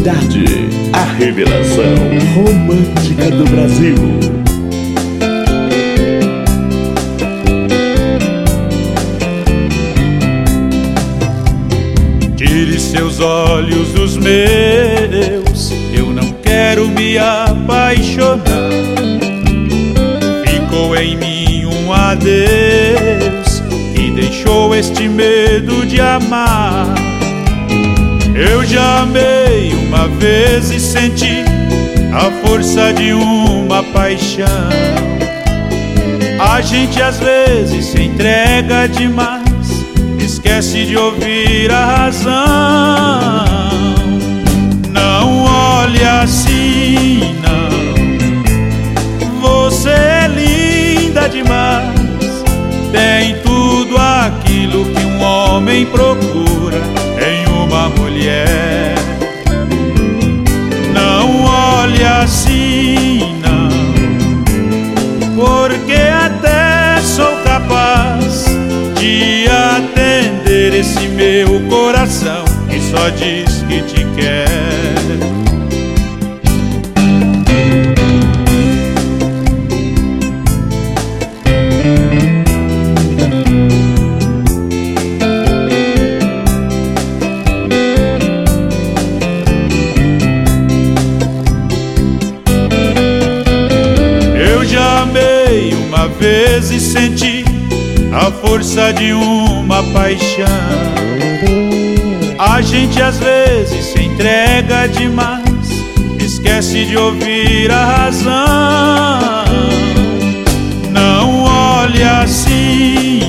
Cidade, a revelação romântica do Brasil. Tire seus olhos dos meus, eu não quero me apaixonar. Ficou em mim um adeus que deixou este medo de amar. Eu já amei uma vez e senti a força de uma paixão. A gente às vezes se entrega demais, esquece de ouvir a razão. Não olhe assim, não. Você é linda demais, tem tudo aquilo que um homem procura em uma mulher. Não olhe assim, não, porque até sou capaz de atender esse meu coração que só diz que te quer. Eu já amei uma vez e senti a força de uma paixão. A gente às vezes se entrega demais, esquece de ouvir a razão. Não olhe assim,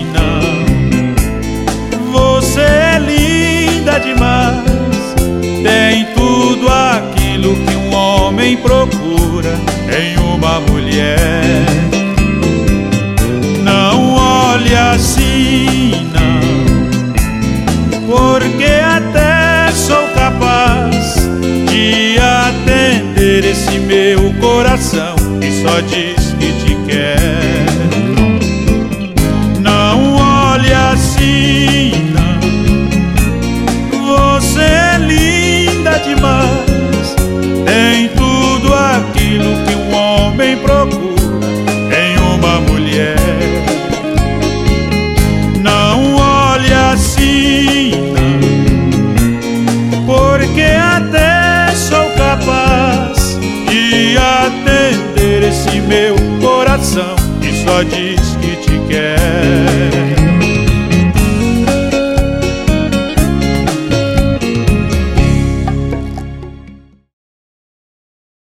não. Você é linda demais, tem tudo aquilo que um homem procura em uma mulher. Não olhe assim, não, porque até sou capaz de atender esse meu coração que só diz que te quer. Não olhe assim, não, você é linda demais, tem tudo aquilo que um homem procura em uma mulher. Não olhe assim, não, porque até sou capaz de atender esse meu coração que só diz